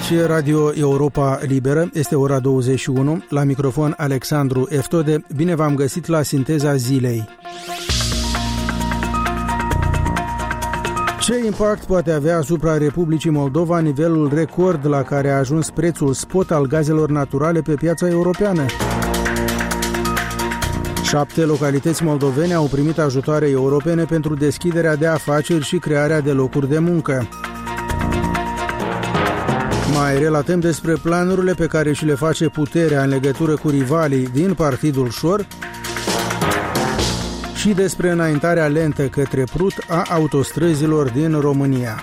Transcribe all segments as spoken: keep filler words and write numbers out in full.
Aici Radio Europa Liberă, este ora douăzeci și unu, la microfon Alexandru Eftode. Bine v-am găsit la Sinteza Zilei. Ce impact poate avea asupra Republicii Moldova nivelul record la care a ajuns prețul spot al gazelor naturale pe piața europeană? Șapte localități moldovene au primit ajutoare europene pentru deschiderea de afaceri și crearea de locuri de muncă. Mai relatăm despre planurile pe care și le face puterea în legătură cu rivalii din Partidul Șor și despre înaintarea lentă către Prut a autostrăzilor din România.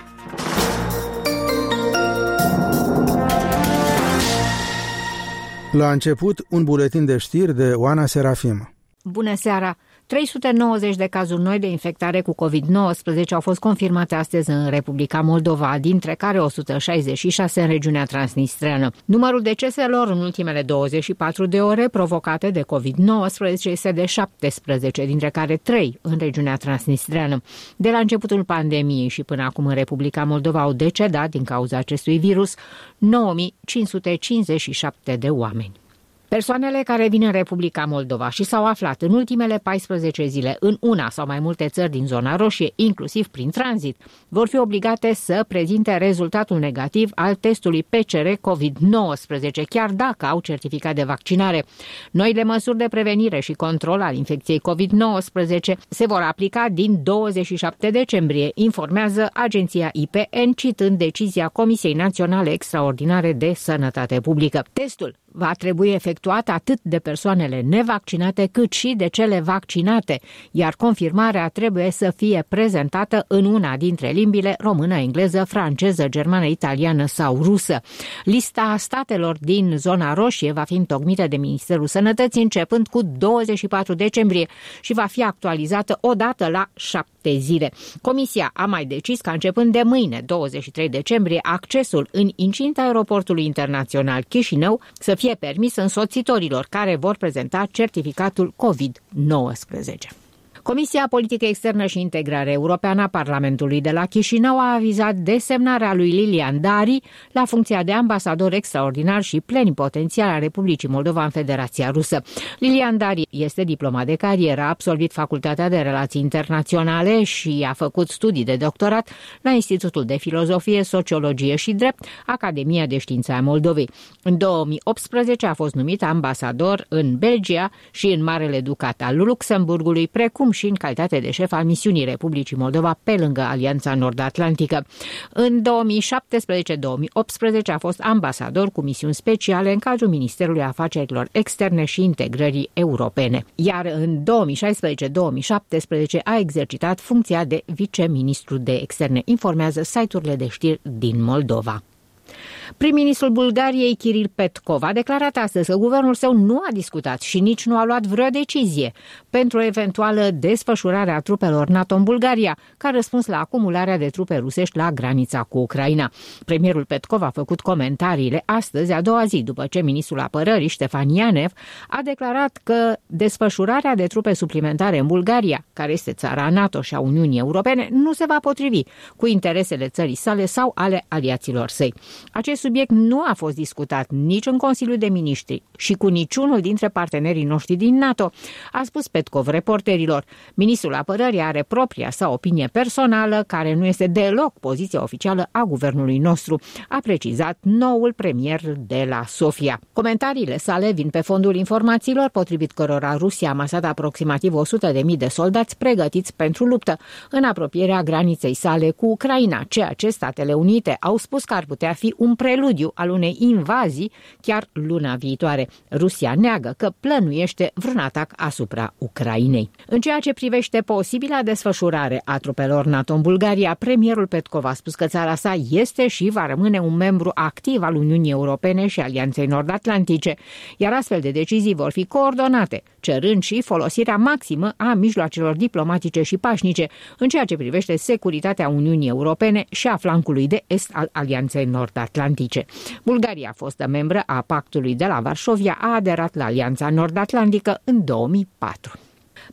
La început, un buletin de știri de Oana Serafim. Bună seara! trei sute nouăzeci de cazuri noi de infectare cu covid nouăsprezece au fost confirmate astăzi în Republica Moldova, dintre care o sută șaizeci și șase în regiunea transnistreană. Numărul deceselor în ultimele douăzeci și patru de ore provocate de covid nouăsprezece este de șaptesprezece, dintre care trei în regiunea transnistreană. De la începutul pandemiei și până acum în Republica Moldova au decedat din cauza acestui virus nouă mii cinci sute cincizeci și șapte de oameni. Persoanele care vin în Republica Moldova și s-au aflat în ultimele paisprezece zile în una sau mai multe țări din zona roșie, inclusiv prin tranzit, vor fi obligate să prezinte rezultatul negativ al testului P C R covid nouăsprezece, chiar dacă au certificat de vaccinare. Noile măsuri de prevenire și control al infecției covid nouăsprezece se vor aplica din douăzeci și șapte decembrie, informează agenția I P N, citând decizia Comisiei Naționale Extraordinare de Sănătate Publică. Testul va trebui efectuat atât de persoanele nevaccinate cât și de cele vaccinate, iar confirmarea trebuie să fie prezentată în una dintre limbile română, engleză, franceză, germană, italiană sau rusă. Lista statelor din zona roșie va fi întocmită de Ministerul Sănătății începând cu douăzeci și patru decembrie și va fi actualizată odată la șapte zile. Comisia a mai decis că începând de mâine, douăzeci și trei decembrie, accesul în incinta aeroportului internațional Chișinău să fie permis însoțitorilor care vor prezenta certificatul covid nouăsprezece. Comisia Politică Externă și Integrare Europeană a Parlamentului de la Chișinău a avizat desemnarea lui Lilian Dari la funcția de ambasador extraordinar și plenipotențiar al Republicii Moldova în Federația Rusă. Lilian Dari este diplomat de carieră, a absolvit Facultatea de Relații Internaționale și a făcut studii de doctorat la Institutul de Filozofie, Sociologie și Drept, Academia de Științe a Moldovei. În două mii optsprezece a fost numit ambasador în Belgia și în Marele Ducat al Luxemburgului, precum și în calitate de șef al misiunii Republicii Moldova pe lângă Alianța Nord-Atlantică. În două mii șaptesprezece două mii optsprezece a fost ambasador cu misiuni speciale în cadrul Ministerului Afacerilor Externe și Integrării Europene. Iar în două mii șaisprezece două mii șaptesprezece a exercitat funcția de viceministru de externe, informează site-urile de știri din Moldova. Prim-ministrul Bulgariei, Kiril Petkov, a declarat astăzi că guvernul său nu a discutat și nici nu a luat vreo decizie pentru o eventuală desfășurare a trupelor NATO în Bulgaria, ca răspuns la acumularea de trupe rusești la granița cu Ucraina. Premierul Petkov a făcut comentariile astăzi, a doua zi după ce ministrul apărării, Ștefan Ianev, a declarat că desfășurarea de trupe suplimentare în Bulgaria, care este țara NATO și a Uniunii Europene, nu se va potrivi cu interesele țării sale sau ale aliaților săi. Acest subiect nu a fost discutat nici în Consiliul de Miniștri și cu niciunul dintre partenerii noștri din NATO, a spus Petkov reporterilor. Ministrul apărării are propria sa opinie personală, care nu este deloc poziția oficială a guvernului nostru, a precizat noul premier de la Sofia. Comentariile sale vin pe fondul informațiilor potrivit cărora Rusia a amasat aproximativ o sută de mii de soldați pregătiți pentru luptă în apropierea graniței sale cu Ucraina, ceea ce Statele Unite au spus că ar putea fi un preludiu al unei invazii chiar luna viitoare. Rusia neagă că plănuiește vreun atac asupra Ucrainei. În ceea ce privește posibila desfășurare a trupelor NATO în Bulgaria, premierul Petkov a spus că țara sa este și va rămâne un membru activ al Uniunii Europene și Alianței Nord-Atlantice, iar astfel de decizii vor fi coordonate, cerând și folosirea maximă a mijloacelor diplomatice și pașnice în ceea ce privește securitatea Uniunii Europene și a flancului de est al Alianței Nord-Atlantice. Bulgaria, fostă membră a Pactului de la Varșovia, a aderat la Alianța Nord-Atlantică în două mii patru.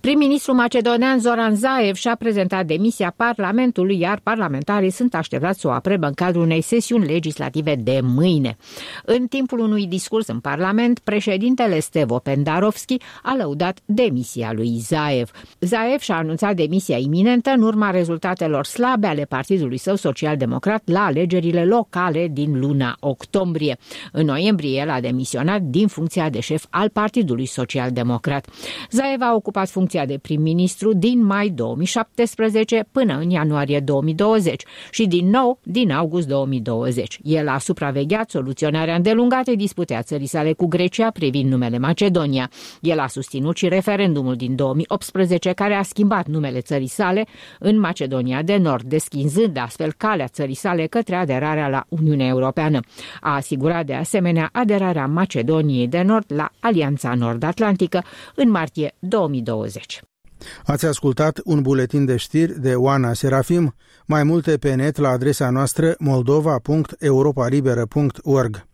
Prim-ministrul macedonean Zoran Zaev și-a prezentat demisia Parlamentului, iar parlamentarii sunt așteptați să o aprobă în cadrul unei sesiuni legislative de mâine. În timpul unui discurs în Parlament, președintele Stevo Pendarovski a lăudat demisia lui Zaev. Zaev și-a anunțat demisia iminentă în urma rezultatelor slabe ale partidului său social-democrat la alegerile locale din luna octombrie. În noiembrie el a demisionat din funcția de șef al Partidului Social-Democrat. Zaev a ocupat funcția de prim-ministru din mai două mii șaptesprezece până în ianuarie două mii douăzeci și din nou din august două mii douăzeci. El a supravegheat soluționarea îndelungatei dispute a țării sale cu Grecia privind numele Macedonia. El a susținut și referendumul din două mii optsprezece care a schimbat numele țării sale în Macedonia de Nord, deschizând astfel calea țării sale către aderarea la Uniunea Europeană. A asigurat de asemenea aderarea Macedoniei de Nord la Alianța Nord-Atlantică în martie două mii douăzeci. Ați ascultat un buletin de știri de Oana Serafim. Mai multe pe net la adresa noastră moldova punct europa liberă punct org.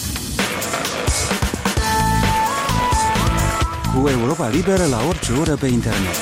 Cu Europa Liberă la orice oră pe internet.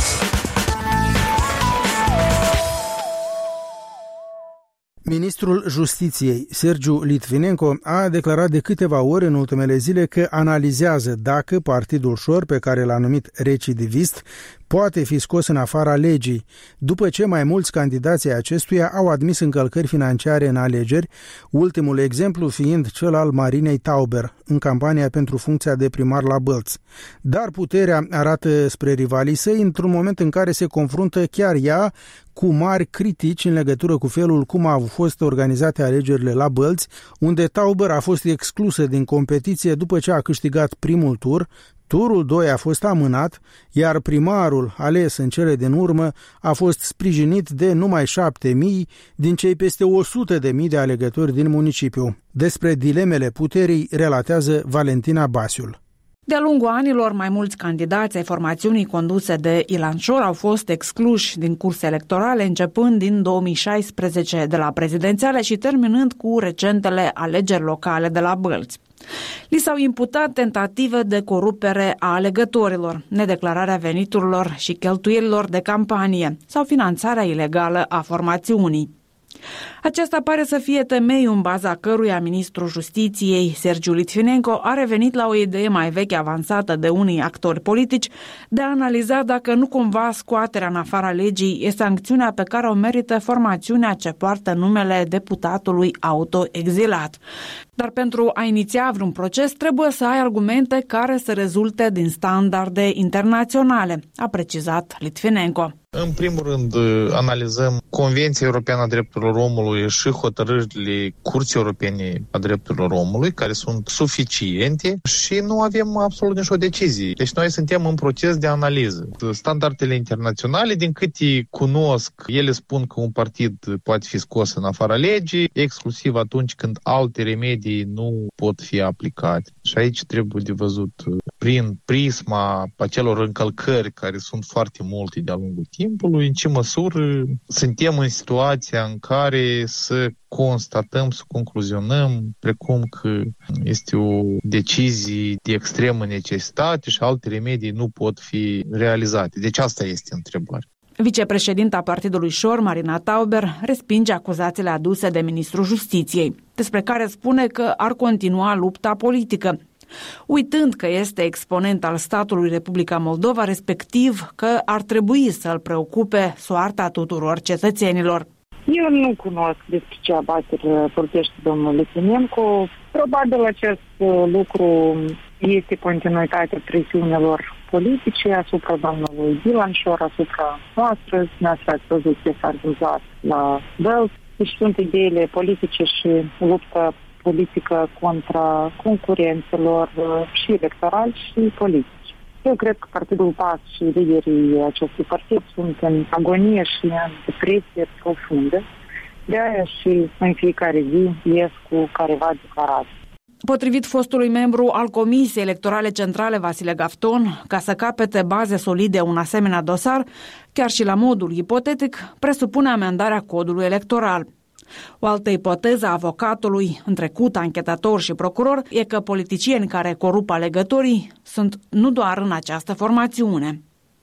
Ministrul Justiției, Sergiu Litvinenko, a declarat de câteva ori în ultimele zile că analizează dacă partidul Șor, pe care l-a numit recidivist, poate fi scos în afara legii, după ce mai mulți candidați ai acestuia au admis încălcări financiare în alegeri, ultimul exemplu fiind cel al Marinei Tauber, în campania pentru funcția de primar la Bălți. Dar puterea arată spre rivalii săi într-un moment în care se confruntă chiar ea cu mari critici în legătură cu felul cum au fost organizate alegerile la Bălți, unde Tauber a fost exclusă din competiție după ce a câștigat primul tur. Turul doi a fost amânat, iar primarul ales în cele din urmă a fost sprijinit de numai șapte mii din cei peste o sută de mii de alegători din municipiu. Despre dilemele puterii relatează Valentina Basiul. De-a lungul anilor, mai mulți candidați ai formațiunii conduse de Ilan Șor au fost excluși din curse electorale, începând din două mii șaisprezece de la prezidențiale și terminând cu recentele alegeri locale de la Bălți. Li s-au imputat tentative de corupere a alegătorilor, nedeclararea veniturilor și cheltuielilor de campanie sau finanțarea ilegală a formațiunii. Acesta pare să fie temeiul în baza căruia ministrul Justiției, Sergiu Litvinenko, a revenit la o idee mai veche avansată de unii actori politici de a analiza dacă nu cumva scoaterea în afara legii e sancțiunea pe care o merită formațiunea ce poartă numele deputatului autoexilat. Dar pentru a iniția vreun proces trebuie să ai argumente care să rezulte din standarde internaționale, a precizat Litvinenko. În primul rând, analizăm Convenția Europeană a Drepturilor Omului și hotărârile Curții Europene a Drepturilor Omului, care sunt suficiente și nu avem absolut nicio decizie. Deci noi suntem în proces de analiză. Standardele internaționale, din câte cunosc, ele spun că un partid poate fi scos în afara legii, exclusiv atunci când alte remedii nu pot fi aplicate. Și aici trebuie de văzut prin prisma acelor încălcări, care sunt foarte multe de-a lungul timpului, în ce măsură suntem în situația în care să constatăm, să concluzionăm, precum că este o decizie de extremă necesitate și alte remedii nu pot fi realizate. Deci asta este întrebarea. Vicepreședinta Partidului Șor, Marina Tauber, respinge acuzațiile aduse de ministrul Justiției, despre care spune că ar continua lupta politică, uitând că este exponent al statului Republica Moldova, respectiv că ar trebui să-l preocupe soarta tuturor cetățenilor. Eu nu cunosc despre ce abateri vorbește domnul Litvinenko. Probabil acest lucru este continuitatea presiunilor politice asupra domnului Ilan Șor, asupra noastră. Noastră ați văzut ce s-a întâmplat la Bălți. Deci sunt ideile politice și luptă politică contra concurențelor și electorali și politici. Eu cred că Partidul P A S și liderii acestui partid sunt în agonie și în depresie profundă. De aia și în fiecare zi ies cu careva declarații. Potrivit fostului membru al Comisiei Electorale Centrale, Vasile Gafton, ca să capete baze solide un asemenea dosar, chiar și la modul ipotetic, presupune amendarea codului electoral. O altă ipoteză a avocatului, în trecut anchetator și procuror, e că politicieni care corup alegătorii sunt nu doar în această formațiune.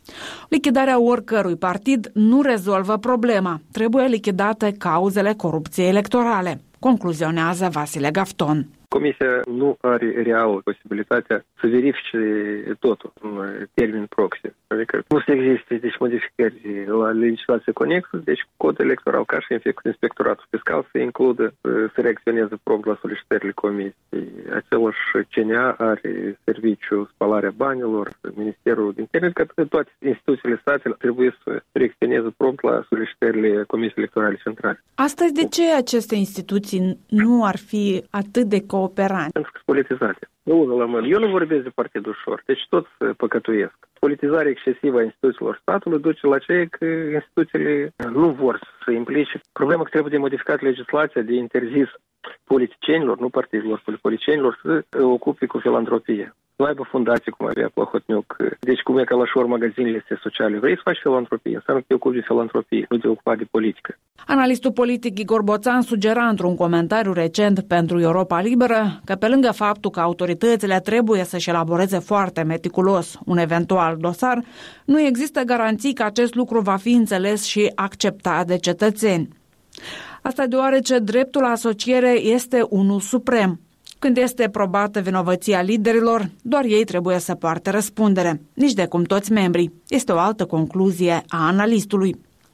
Lichidarea oricărui partid nu rezolvă problema. Trebuie lichidate cauzele corupției electorale, concluzionează Vasile Gafton. Comisia nu are real posibilitatea să verifice totul în termen proxy. Adică nu se existe deci, modificări la legislație conexă, deci codul electoral ca și inspectoratul fiscal să includă, să reacționeze prompt la solicitările comisiei. Același C N A are serviciu spălarea banilor, Ministerul de Interne, că toate instituțiile statele trebuie să reacționeze prompt la solicitările Comisiei Electorale Centrale. Astăzi, de ce aceste instituții nu ar fi atât de cooperante? Pentru că sunt politizate. Unul la mână. Eu nu vorbesc de partid ușor, deci toți păcătuiesc. Politizarea excesivă a instituțiilor statului duce la ceea că instituțiile nu vor să implice. Problema că trebuie de modificat legislația, de interzis politicienilor, nu partidelor, politicienilor să ocupe cu filantropie. Nu aibă fundații, cum avea Plahotniuc. Deci cum e ca la șor magazinele astea sociale. Vrei să faci filantropie? Înseamnă că te ocupi de filantropie, nu te ocupa de politică. Analistul politic Igor Boțan sugera într-un comentariu recent pentru Europa Liberă că pe lângă faptul că autoritățile trebuie să-și elaboreze foarte meticulos un eventual dosar, nu există garanții că acest lucru va fi înțeles și acceptat de cetățeni. Asta deoarece dreptul la asociere este unul suprem. Când este probată vinovăția liderilor, doar ei trebuie să poarte răspundere, nici de cum toți membrii. Este o altă concluzie a analistului.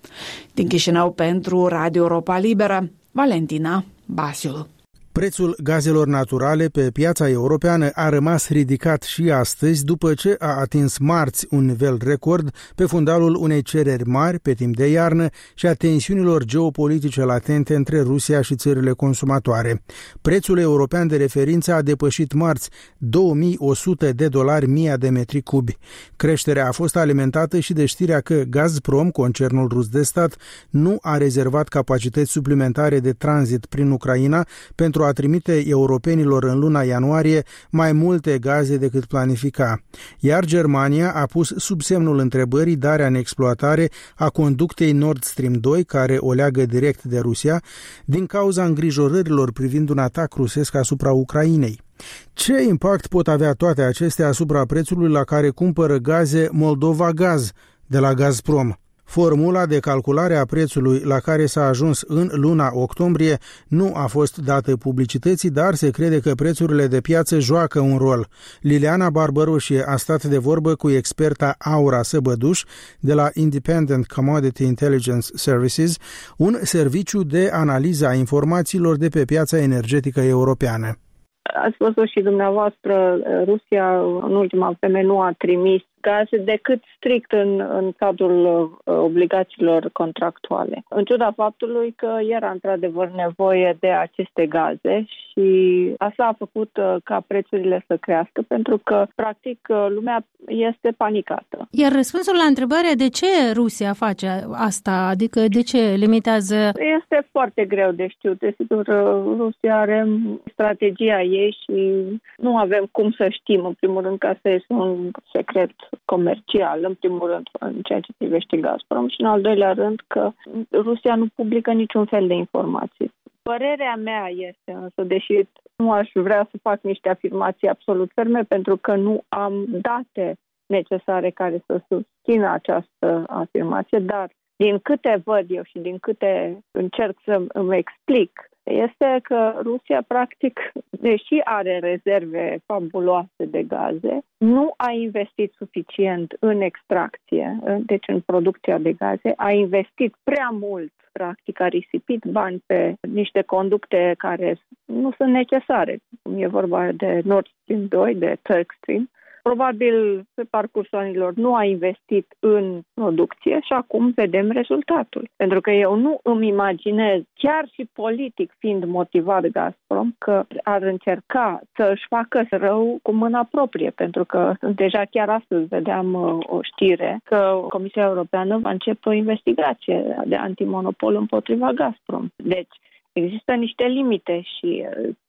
Din Chișinău pentru Radio Europa Liberă, Valentina Basiul. Prețul gazelor naturale pe piața europeană a rămas ridicat și astăzi după ce a atins marți un nivel record pe fundalul unei cereri mari pe timp de iarnă și a tensiunilor geopolitice latente între Rusia și țările consumatoare. Prețul european de referință a depășit marți două mii o sută de dolari mie de metri cubi. Creșterea a fost alimentată și de știrea că Gazprom, concernul rus de stat, nu a rezervat capacități suplimentare de tranzit prin Ucraina pentru a trimite europenilor în luna ianuarie mai multe gaze decât planifica. Iar Germania a pus sub semnul întrebării darea în exploatare a conductei Nord Stream doi, care o leagă direct de Rusia, din cauza îngrijorărilor privind un atac rusesc asupra Ucrainei. Ce impact pot avea toate acestea asupra prețului la care cumpără gaze Moldova Gaz de la Gazprom? Formula de calculare a prețului la care s-a ajuns în luna octombrie nu a fost dată publicității, dar se crede că prețurile de piață joacă un rol. Liliana Barbaroșie a stat de vorbă cu experta Aura Săbăduș de la Independent Commodity Intelligence Services, un serviciu de analiză a informațiilor de pe piața energetică europeană. Ați văzut și dumneavoastră, Rusia în ultima vreme nu a trimis gaze decât strict în, în cadrul uh, obligațiilor contractuale. În ciuda faptului că era într-adevăr nevoie de aceste gaze și asta a făcut uh, ca prețurile să crească, pentru că practic uh, lumea este panicată. Iar răspunsul la întrebare de ce Rusia face asta, adică de ce limitează? Este foarte greu de știut. Desigur, Rusia are strategia ei și nu avem cum să știm, în primul rând, că asta este un secret comercial, în primul rând, în ceea ce privește Gazprom și, în al doilea rând, că Rusia nu publică niciun fel de informații. Părerea mea este însă, deși nu aș vrea să fac niște afirmații absolut ferme, pentru că nu am date necesare care să susțină această afirmație, dar din câte văd eu și din câte încerc să îmi explic, este că Rusia, practic, deși are rezerve fabuloase de gaze, nu a investit suficient în extracție, deci în producția de gaze, a investit prea mult, practic, a risipit bani pe niște conducte care nu sunt necesare. E vorba de Nord Stream doi, de Turk Stream. Probabil, pe parcursul anilor, nu a investit în producție și acum vedem rezultatul. Pentru că eu nu îmi imaginez, chiar și politic fiind motivat Gazprom, că ar încerca să își facă rău cu mâna proprie. Pentru că deja chiar astăzi vedeam o știre că Comisia Europeană va începe o investigație de antimonopol împotriva Gazprom. Deci, există niște limite și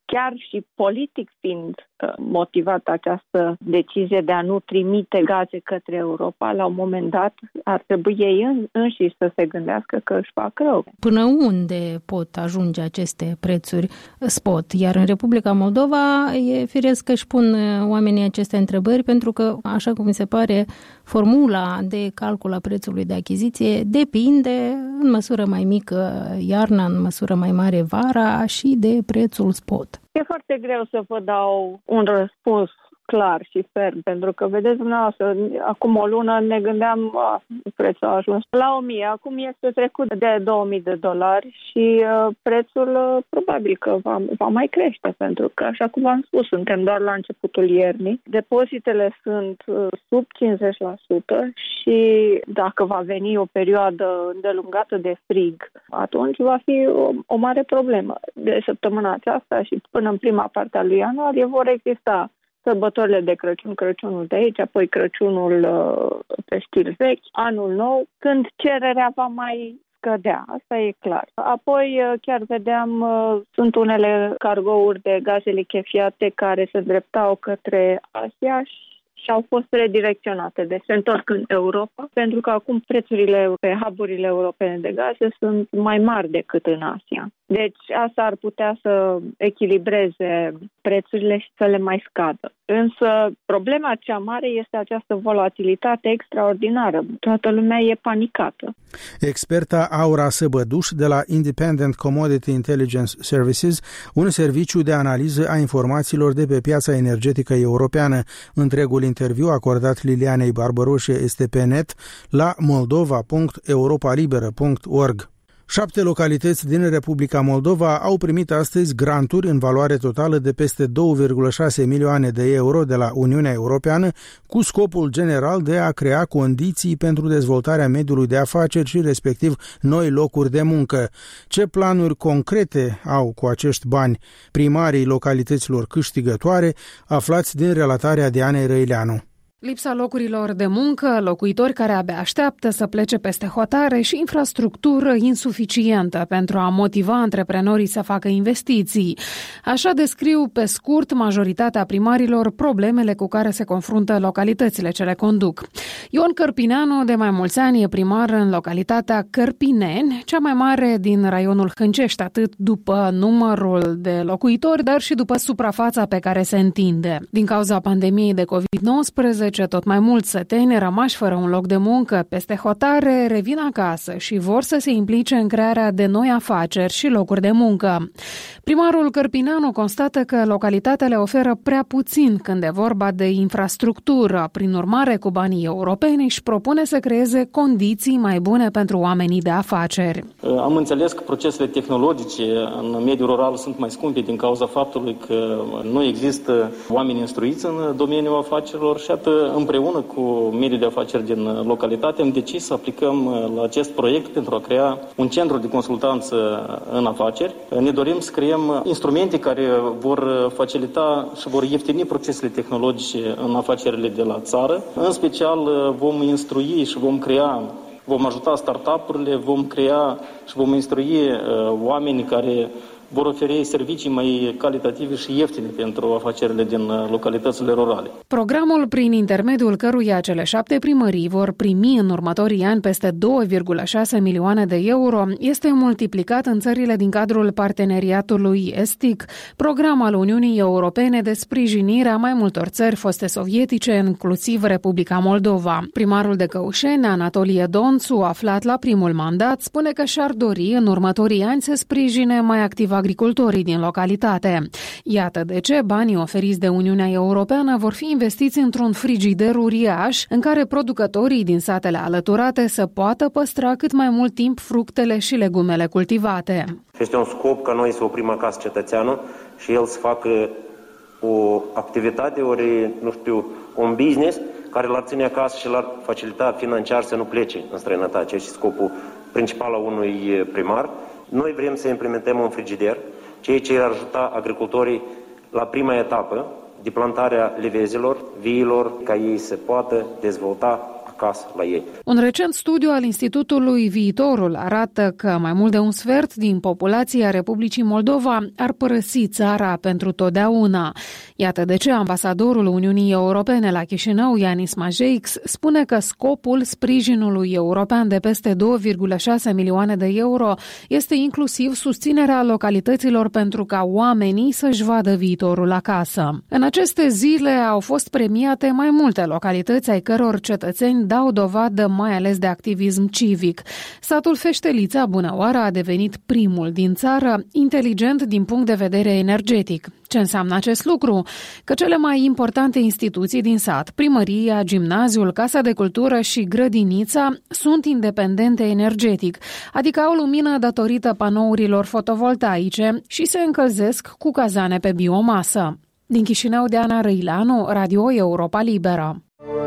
chiar și politic fiind motivată această decizie de a nu trimite gaze către Europa, la un moment dat ar trebui ei înșiși să se gândească că își fac rău. Până unde pot ajunge aceste prețuri spot? Iar în Republica Moldova e firesc că își pun oamenii aceste întrebări, pentru că, așa cum mi se pare, formula de calcul a prețului de achiziție depinde în măsură mai mică iarna, în măsură mai mare vara și de prețul spot. E foarte greu să vă dau un răspuns clar și ferm, pentru că, vedeți dumneavoastră, acum o lună ne gândeam, a, prețul a ajuns la o mie, acum este trecut de două mii de dolari și uh, prețul uh, probabil că va, va mai crește, pentru că, așa cum v-am spus, suntem doar la începutul iernii, depozitele sunt uh, sub cincizeci la sută și dacă va veni o perioadă îndelungată de frig, atunci va fi o, o mare problemă. De săptămâna aceasta și până în prima parte a lui ianuarie vor exista sărbătorile de Crăciun, Crăciunul de aici, apoi Crăciunul uh, pe stil vechi, anul nou, când cererea va mai scădea, asta e clar. Apoi uh, chiar vedeam, uh, sunt unele cargouri de gaze lichefiate care se îndreptau către Asia și au fost redirecționate, deci se întorc în Europa, pentru că acum prețurile pe hub-urile europene de gaze sunt mai mari decât în Asia. Deci asta ar putea să echilibreze prețurile și să le mai scadă. Însă problema cea mare este această volatilitate extraordinară. Toată lumea e panicată. Experta Aura Săbăduș de la Independent Commodity Intelligence Services, un serviciu de analiză a informațiilor de pe piața energetică europeană. Întregul interviu acordat Lilianei Barbaroșe este pe net la moldova punct europalibera punct org. Șapte localități din Republica Moldova au primit astăzi granturi în valoare totală de peste două virgulă șase milioane de euro de la Uniunea Europeană, cu scopul general de a crea condiții pentru dezvoltarea mediului de afaceri și respectiv noi locuri de muncă. Ce planuri concrete au cu acești bani primarii localităților câștigătoare, aflați din relatarea Dianei Răileanu. Lipsa locurilor de muncă, locuitori care abia așteaptă să plece peste hotare și infrastructură insuficientă pentru a motiva antreprenorii să facă investiții. Așa descriu pe scurt majoritatea primarilor problemele cu care se confruntă localitățile ce le conduc. Ion Cărpineanu de mai mulți ani e primar în localitatea Cărpineni, cea mai mare din raionul Hâncești, atât după numărul de locuitori, dar și după suprafața pe care se întinde. Din cauza pandemiei de covid nouăsprezece, tot mai mulți săteni rămași fără un loc de muncă peste hotare revin acasă și vor să se implice în crearea de noi afaceri și locuri de muncă. Primarul Cărpineanu constată că localitatea le oferă prea puțin când e vorba de infrastructură. Prin urmare, cu banii europeni își propune să creeze condiții mai bune pentru oamenii de afaceri. Am înțeles că procesele tehnologice în mediul rural sunt mai scumpe din cauza faptului că nu există oameni instruiți în domeniul afacerilor și atât împreună cu mediul de afaceri din localitate am decis să aplicăm la acest proiect pentru a crea un centru de consultanță în afaceri. Ne dorim să creăm instrumente care vor facilita și vor ieftini procesele tehnologice în afacerile de la țară. În special vom instrui și vom crea, vom ajuta startup-urile, vom crea și vom instrui oameni care vor oferi servicii mai calitative și ieftine pentru afacerile din localitățile rurale. Programul, prin intermediul căruia cele șapte primării vor primi în următorii ani peste două virgulă șase milioane de euro, este multiplicat în țările din cadrul parteneriatului estic, program al Uniunii Europene de sprijinire a mai multor țări foste sovietice, inclusiv Republica Moldova. Primarul de Căușeni, Anatolie Donțu, aflat la primul mandat, spune că și-ar dori în următorii ani să sprijine mai activ agricultorii din localitate. Iată de ce banii oferiți de Uniunea Europeană vor fi investiți într-un frigider uriaș în care producătorii din satele alăturate să poată păstra cât mai mult timp fructele și legumele cultivate. Este un scop ca noi să oprim acasă cetățeanul și el să facă o activitate, ori, nu știu, un business care l-ar ține acasă și l-ar facilita financiar să nu plece în străinătate. Acesta este scopul principal al unui primar. Noi vrem să implementăm un frigider, ceea ce ar ajuta agricultorii la prima etapă de plantarea livezilor, viilor, ca ei să poată dezvolta acasă la ei. Un recent studiu al Institutului Viitorul arată că mai mult de un sfert din populația Republicii Moldova ar părăsi țara pentru totdeauna. Iată de ce ambasadorul Uniunii Europene la Chișinău, Ianis Majeix, spune că scopul sprijinului european de peste două virgulă șase milioane de euro este inclusiv susținerea localităților pentru ca oamenii să-și vadă viitorul acasă. În aceste zile au fost premiate mai multe localități ai căror cetățeni dau dovadă mai ales de activism civic. Satul Feștelița, Bunăoară, a devenit primul din țară inteligent din punct de vedere energetic. Ce înseamnă acest lucru? Că cele mai importante instituții din sat, primăria, gimnaziul, casa de cultură și grădinița, sunt independente energetic, adică au lumină datorită panourilor fotovoltaice și se încălzesc cu cazane pe biomasă. Din Chișinău, Diana Răileanu, Radio Europa Liberă.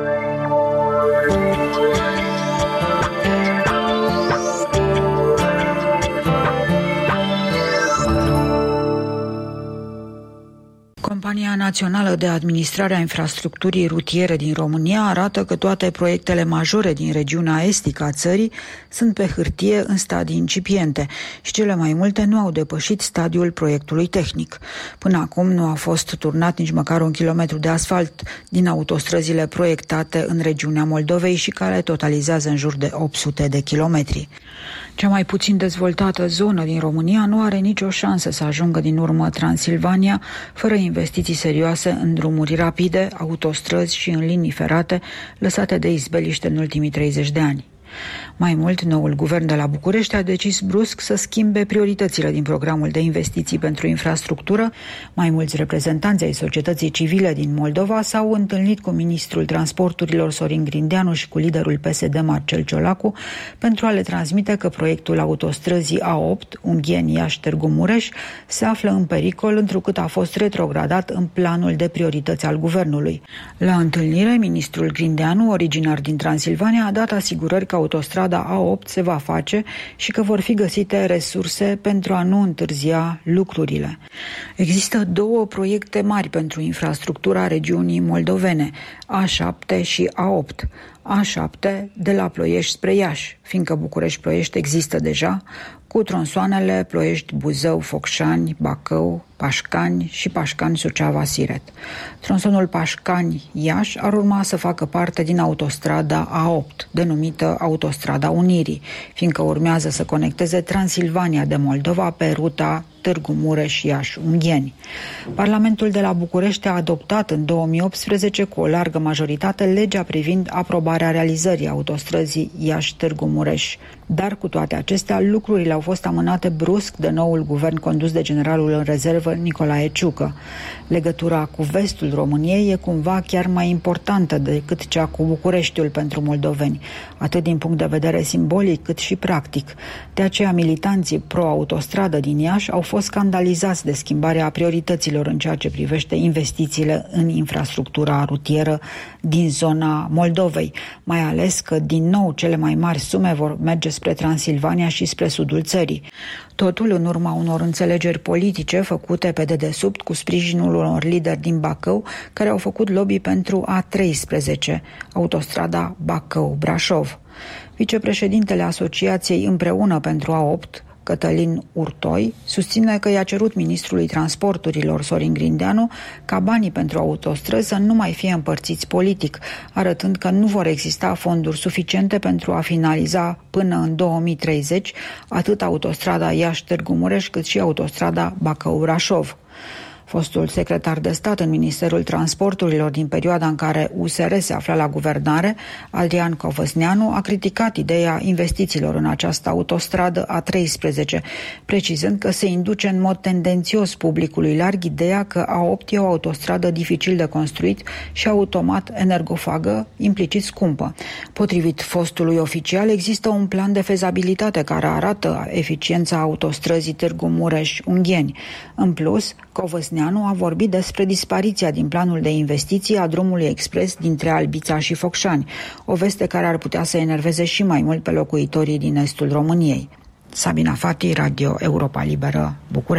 Compania Națională de Administrare a Infrastructurii Rutiere din România arată că toate proiectele majore din regiunea estică a țării sunt pe hârtie în stadii incipiente și cele mai multe nu au depășit stadiul proiectului tehnic. Până acum nu a fost turnat nici măcar un kilometru de asfalt din autostrăzile proiectate în regiunea Moldovei și care totalizează în jur de opt sute de kilometri. Cea mai puțin dezvoltată zonă din România nu are nicio șansă să ajungă din urmă Transilvania fără investiții serioase în drumuri rapide, autostrăzi și în linii ferate lăsate de izbeliște în ultimii treizeci de ani. Mai mult, noul guvern de la București a decis brusc să schimbe prioritățile din programul de investiții pentru infrastructură. Mai mulți reprezentanți ai societății civile din Moldova s-au întâlnit cu ministrul transporturilor Sorin Grindeanu și cu liderul P S D Marcel Ciolacu pentru a le transmite că proiectul autostrăzii A opt, Ungheni-Iași-Târgu Mureș, se află în pericol întrucât a fost retrogradat în planul de priorități al guvernului. La întâlnire, ministrul Grindeanu, originar din Transilvania, a dat asigurări că autostrada A opt se va face și că vor fi găsite resurse pentru a nu întârzia lucrurile. Există două proiecte mari pentru infrastructura regiunii moldovene, A șapte și A opt. A șapte de la Ploiești spre Iași, fiindcă București-Ploiești există deja, cu tronsoanele Ploiești-Buzău, Focșani, Bacău, Pașcani și Pașcani-Suceava-Siret. Tronsonul Pașcani-Iași ar urma să facă parte din autostrada A opt, denumită Autostrada Unirii, fiindcă urmează să conecteze Transilvania de Moldova pe ruta Târgu Mureș-Iași-Ungheni. Parlamentul de la București a adoptat în două mii optsprezece cu o largă majoritate legea privind aprobarea realizării autostrăzii Iași-Târgu Mureș. Dar cu toate acestea, lucrurile au fost amânate brusc de noul guvern condus de generalul în rezervă Nicolae Ciucă. Legătura cu vestul României e cumva chiar mai importantă decât cea cu Bucureștiul pentru moldoveni, atât din punct de vedere simbolic cât și practic. De aceea militanții pro-autostradă din Iași au fost scandalizați de schimbarea priorităților în ceea ce privește investițiile în infrastructura rutieră din zona Moldovei, mai ales că din nou cele mai mari sume vor merge spre Transilvania și spre sudul țării. Totul în urma unor înțelegeri politice făcute pe dedesubt cu sprijinul unor lideri din Bacău care au făcut lobby pentru A treisprezece, autostrada Bacău-Brașov. Vicepreședintele Asociației Împreună pentru A opt, Cătălin Urtoi, susține că i-a cerut ministrului transporturilor Sorin Grindeanu ca banii pentru autostrăzi să nu mai fie împărțiți politic, arătând că nu vor exista fonduri suficiente pentru a finaliza până în două mii treizeci atât autostrada Iași-Târgu Mureș cât și autostrada Bacău-Brașov. Fostul secretar de stat în Ministerul Transporturilor din perioada în care U S R se afla la guvernare, Adrian Covăsneanu, a criticat ideea investițiilor în această autostradă A treisprezece, precizând că se induce în mod tendențios publicului larg ideea că A opt e o autostradă dificil de construit și automat energofagă, implicit scumpă. Potrivit fostului oficial, există un plan de fezabilitate care arată eficiența autostrăzii Târgu Mureș-Ungheni. În plus, Covăsneanu a vorbit despre dispariția din planul de investiții a drumului expres dintre Albița și Focșani, o veste care ar putea să enerveze și mai mult pe locuitorii din estul României. Sabina Fati, Radio Europa Liberă, București.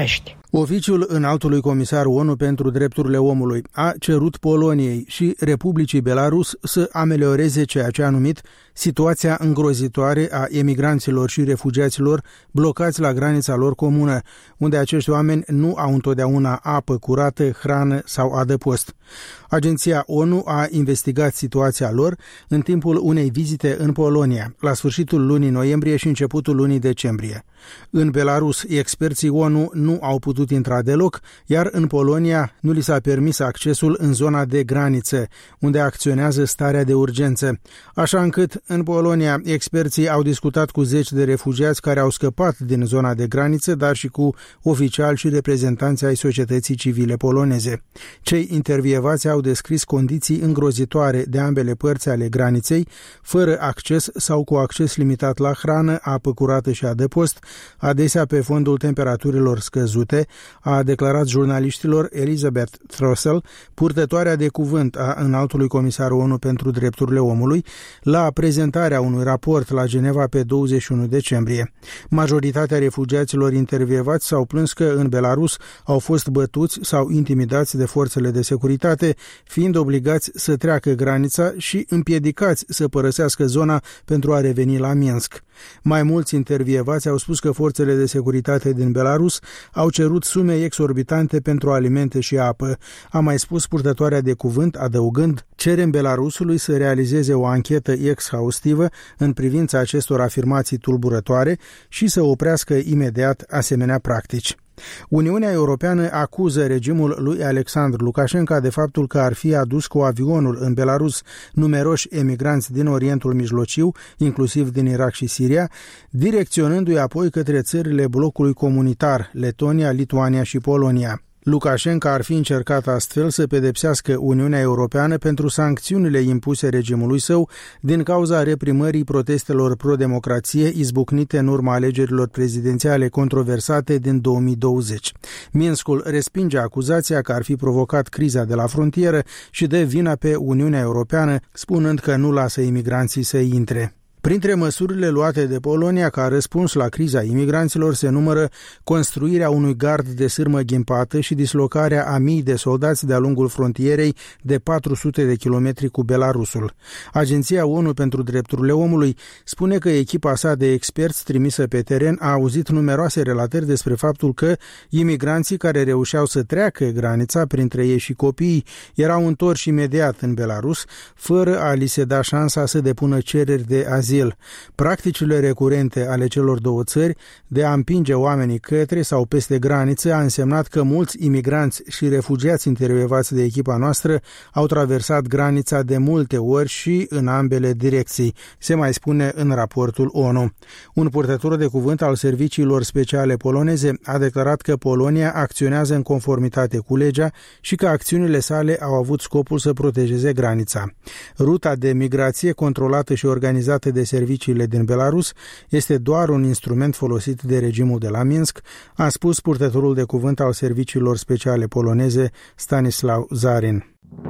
Oficiul Înaltului Comisar O N U pentru Drepturile Omului a cerut Poloniei și Republicii Belarus să amelioreze ceea ce a numit situația îngrozitoare a emigranților și refugiaților blocați la granița lor comună, unde acești oameni nu au întotdeauna apă curată, hrană sau adăpost. Agenția O N U a investigat situația lor în timpul unei vizite în Polonia, la sfârșitul lunii noiembrie și începutul lunii decembrie. În Belarus, experții O N U nu au putut intra deloc, iar în Polonia nu li s-a permis accesul în zona de graniță, unde acționează starea de urgență. Așa încât, în Polonia, experții au discutat cu zeci de refugiați care au scăpat din zona de graniță, dar și cu oficiali și reprezentanți ai societății civile poloneze. Cei intervievați au descris condiții îngrozitoare de ambele părți ale graniței, fără acces sau cu acces limitat la hrană, apă curată și adăpost, adesea pe fondul temperaturilor scăzute, a declarat jurnaliștilor Elizabeth Throssell, purtătoarea de cuvânt a Înaltului Comisar O N U pentru Drepturile Omului, la prezentarea unui raport la Geneva pe douăzeci și unu decembrie. Majoritatea refugiaților intervievați s-au plâns că în Belarus au fost bătuți sau intimidați de forțele de securitate, fiind obligați să treacă granița și împiedicați să părăsească zona pentru a reveni la Minsk. Mai mulți intervievați au spus că forțele de securitate din Belarus au cerut sume exorbitante pentru alimente și apă. A mai spus purtătoarea de cuvânt, adăugând: cerem Belarusului să realizeze o anchetă exhaustivă în privința acestor afirmații tulburătoare și să oprească imediat asemenea practici. Uniunea Europeană acuză regimul lui Alexandru Lukashenko de faptul că ar fi adus cu avionul în Belarus numeroși emigranți din Orientul Mijlociu, inclusiv din Irak și Siria, direcționându-i apoi către țările blocului comunitar, Letonia, Lituania și Polonia. Lukashenko ar fi încercat astfel să pedepsească Uniunea Europeană pentru sancțiunile impuse regimului său din cauza reprimării protestelor pro-democrație izbucnite în urma alegerilor prezidențiale controversate din două mii douăzeci. Minskul respinge acuzația că ar fi provocat criza de la frontieră și dă vina pe Uniunea Europeană, spunând că nu lasă imigranții să intre. Printre măsurile luate de Polonia ca răspuns la criza imigranților se numără construirea unui gard de sârmă ghimpată și dislocarea a mii de soldați de-a lungul frontierei de patru sute de kilometri cu Belarusul. Agenția O N U pentru Drepturile Omului spune că echipa sa de experți trimisă pe teren a auzit numeroase relatări despre faptul că imigranții care reușeau să treacă granița, printre ei și copiii, erau întorși imediat în Belarus, fără a li se da șansa să depună cereri de azil. Practicile recurente ale celor două țări de a împinge oamenii către sau peste graniță a însemnat că mulți imigranți și refugiați intervievați de echipa noastră au traversat granița de multe ori și în ambele direcții, se mai spune în raportul O N U. Un purtător de cuvânt al serviciilor speciale poloneze a declarat că Polonia acționează în conformitate cu legea și că acțiunile sale au avut scopul să protejeze granița. Ruta de migrație controlată și organizată de serviciile din Belarus este doar un instrument folosit de regimul de la Minsk, a spus purtătorul de cuvânt al serviciilor speciale poloneze Stanislaw Zarin.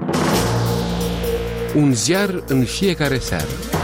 Un ziar în fiecare seară.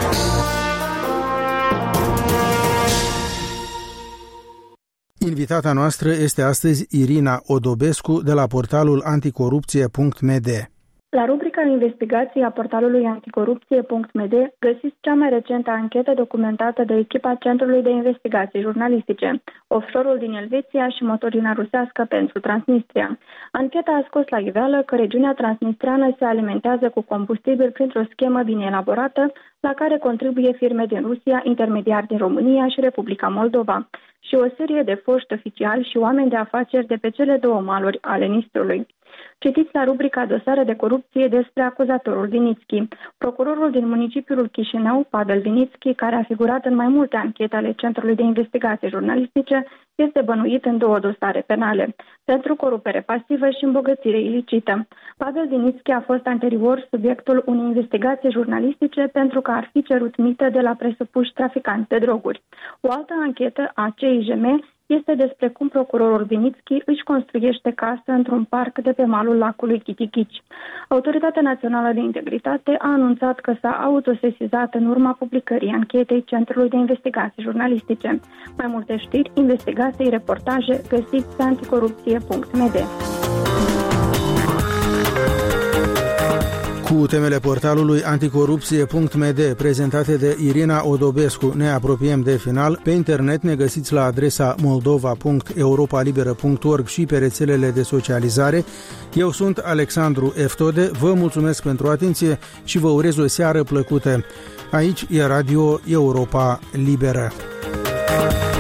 Invitata noastră este astăzi Irina Odobescu de la portalul anticorupție punct m d. La rubrica investigații a portalului anticorupție punct m d găsiți cea mai recentă anchetă documentată de echipa Centrului de Investigații Jurnalistice, offshore-ul din Elveția și motorina rusească pentru Transnistria. Ancheta a scos la iveală că regiunea transnistreană se alimentează cu combustibil printr-o schemă bine elaborată, la care contribuie firme din Rusia, intermediari din România și Republica Moldova, și o serie de foști oficiali și oameni de afaceri de pe cele două maluri ale Nistrului. Citiți la rubrica Dosare de corupție despre acuzatorul Vinitski. Procurorul din municipiul Chișinău, Pavel Vinitski, care a figurat în mai multe anchete ale Centrului de Investigații Jurnalistice, este bănuit în două dosare penale, pentru corupere pasivă și îmbogățire ilicită. Pavel Vinitski a fost anterior subiectul unei investigații jurnalistice pentru că ar fi cerut mită de la presupuși traficanți de droguri. O altă anchetă a C I J M este despre cum procurorul Vinitski își construiește casă într-un parc de pe malul lacului Chitichici. Autoritatea Națională de Integritate a anunțat că s-a autosesizat în urma publicării anchetei Centrului de Investigații Jurnalistice. Mai multe știri, investigații, reportaje găsiți pe anticorupție punct m d. Cu temele portalului anticorupție punct m d prezentate de Irina Odobescu ne apropiem de final. Pe internet ne găsiți la adresa moldova punct europalibera punct org și pe rețelele de socializare. Eu sunt Alexandru Eftode, vă mulțumesc pentru atenție și vă urez o seară plăcută. Aici e Radio Europa Liberă.